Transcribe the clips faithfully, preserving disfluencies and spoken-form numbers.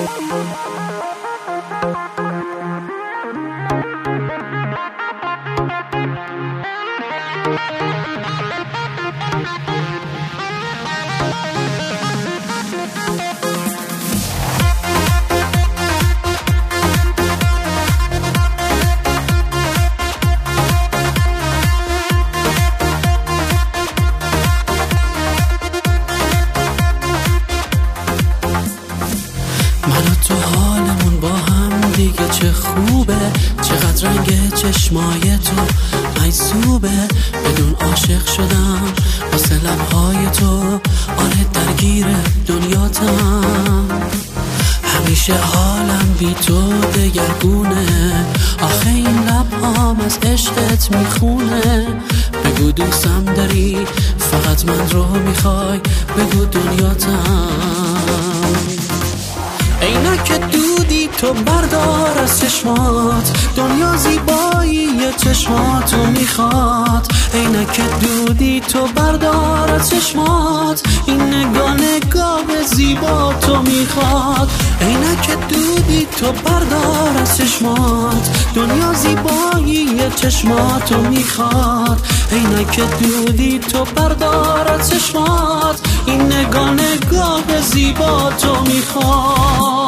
من و تو حالمون با هم دیگه چه خوبه، چقدر رنگ چشمای تو مجذوبه. بدون عاشق شدم واسه لبهای تو، آره درگیر دنیاتم. همیشه حالم بی تو دگرگونه، آخه این لبهام از عشقت میخونه. بگو دوستم داری، فقط من رو میخوای، بگو دنیاتم. عینک دودی تو بردار از چشمات، دنیا زیبایی چشماتو میخواد. عینک دودی تو بردار از چشمات، این نگاه نگاه زیبا تو میخواد. عینک دودی تو بردار از چشمات، دنیا زیبایی چشماتو میخواد. عینک دودی تو بردار از چشمات، این نگاه نگاه زیبا تو میخواد.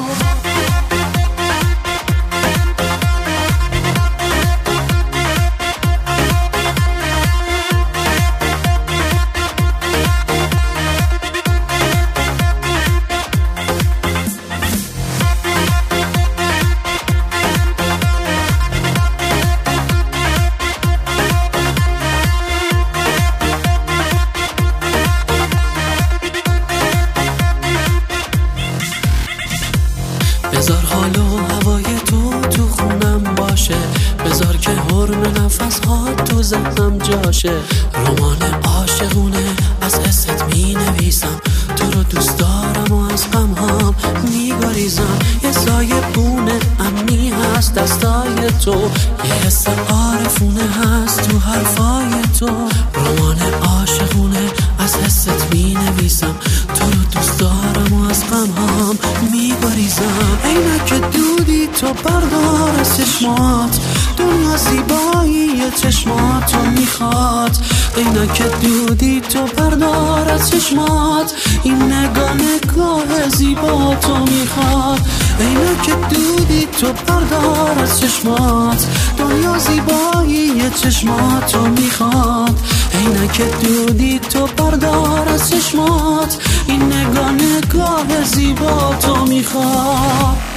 بذار حال و هوای تو تو خونم باشه، بذار که حرم نفس ها تو ذهنم جاشه. رمان عاشقونه از حست می نویسم، تو رو دوست دارم و از غم هام می گریزم. یه سایه بونه امنی هست دستای تو، یه حس عارفونه هست تو حرفای تو. رمان عاشقونه از حست می نویسم، تو رو دوست دارم و از غم هام می گریزم. عینک دودی تو بردار از چشمات، دنیا زیبایی چشماتو میخواد. عینک دودی تو بردار از چشمات، این نگاه نگاه زیبا تو میخواد. عینک دودی تو بردار از چشمات، دنیا زیبایی چشماتو میخواد. عینک دودی تو بردار از چشمات، این نگاه نگاه زیبا تو میخواد.